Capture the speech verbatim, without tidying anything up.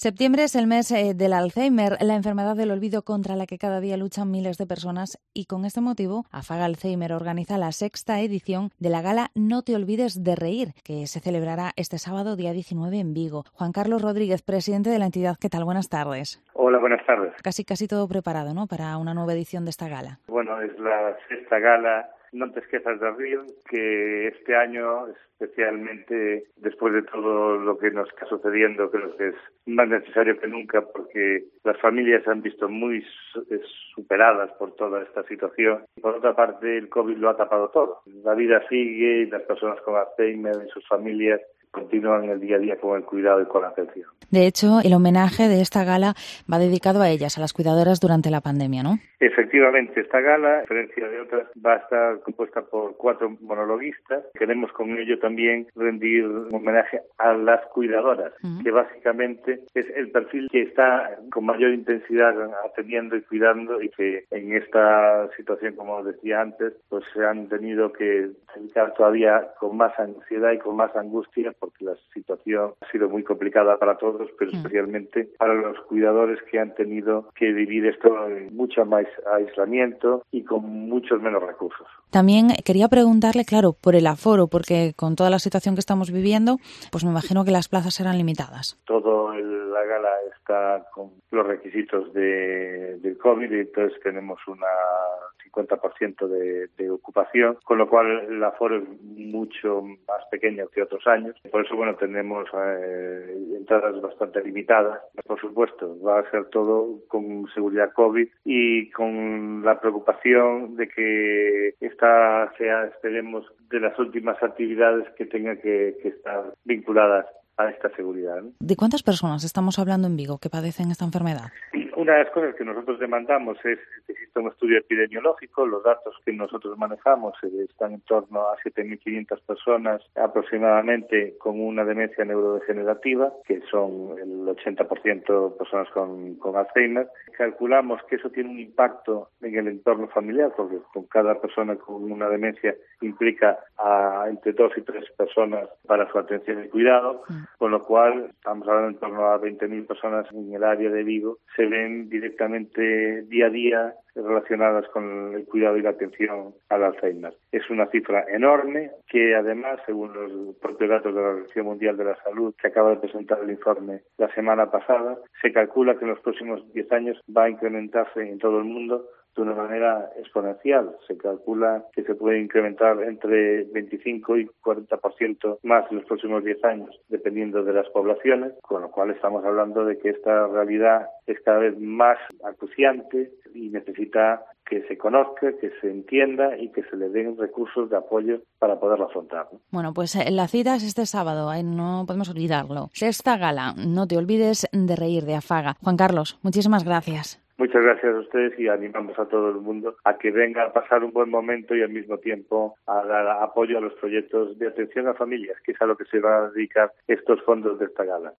Septiembre es el mes eh, del Alzheimer, la enfermedad del olvido contra la que cada día luchan miles de personas, y con este motivo Afaga Alzheimer organiza la sexta edición de la gala No te olvides de reír, que se celebrará este sábado día diecinueve en Vigo. Juan Carlos Rodríguez, presidente de la entidad, ¿qué tal? Buenas tardes. Hola, buenas tardes. Casi casi todo preparado, ¿no?, para una nueva edición de esta gala. Bueno, es la sexta gala Non te esquezas de rir, que este año, especialmente después de todo lo que nos está sucediendo, creo que es más necesario que nunca, porque las familias se han visto muy superadas por toda esta situación. Por otra parte, el COVID lo ha tapado todo. La vida sigue y las personas con Alzheimer y sus familias continúan el día a día con el cuidado y con la atención. De hecho, el homenaje de esta gala va dedicado a ellas, a las cuidadoras durante la pandemia, ¿no? Efectivamente, esta gala, a diferencia de otras, va a estar compuesta por cuatro monologuistas. Queremos con ello también rendir un homenaje a las cuidadoras, uh-huh. que básicamente es el perfil que está con mayor intensidad atendiendo y cuidando, y que en esta situación, como decía antes, pues se han tenido que dedicar todavía con más ansiedad y con más angustia, porque la situación ha sido muy complicada para todos, pero uh-huh. especialmente para los cuidadores que han tenido que vivir esto en mucha más aislamiento y con muchos menos recursos. También quería preguntarle, claro, por el aforo, porque con toda la situación que estamos viviendo, pues me imagino que las plazas serán limitadas. Todo el, la gala está con los requisitos de, del COVID, y entonces tenemos una cincuenta por ciento de, de ocupación, con lo cual el aforo es mucho más pequeño que otros años. Por eso, bueno, tenemos eh, entradas bastante limitadas. Por supuesto, va a ser todo con seguridad COVID y con la preocupación de que esta sea, esperemos, de las últimas actividades que tengan que, que estar vinculadas a esta seguridad, ¿no? ¿De cuántas personas estamos hablando en Vigo que padecen esta enfermedad? Una de las cosas que nosotros demandamos es que exista un estudio epidemiológico. Los datos que nosotros manejamos están en torno a siete mil quinientas personas aproximadamente con una demencia neurodegenerativa, que son el ochenta por ciento personas con, con Alzheimer. Calculamos que eso tiene un impacto en el entorno familiar, porque con cada persona con una demencia implica a entre dos y tres personas para su atención y cuidado, mm. con lo cual estamos hablando en torno a veinte mil personas en el área de Vigo. Se ven directamente día a día relacionadas con el cuidado y la atención al Alzheimer. Es una cifra enorme que, además, según los propios datos de la Organización Mundial de la Salud, que acaba de presentar el informe la semana pasada, se calcula que en los próximos diez años va a incrementarse en todo el mundo de una manera exponencial. Se calcula que se puede incrementar entre veinticinco y cuarenta por ciento más en los próximos diez años, dependiendo de las poblaciones, con lo cual estamos hablando de que esta realidad es cada vez más acuciante y necesita que se conozca, que se entienda y que se le den recursos de apoyo para poderlo afrontar, ¿no? Bueno, pues eh, la cita es este sábado, ¿eh? No podemos olvidarlo. Sexta gala, No te olvides de reír, de Afaga. Juan Carlos, muchísimas gracias. Muchas gracias a ustedes, y animamos a todo el mundo a que venga a pasar un buen momento y al mismo tiempo a dar apoyo a los proyectos de atención a familias, que es a lo que se van a dedicar estos fondos de esta gala.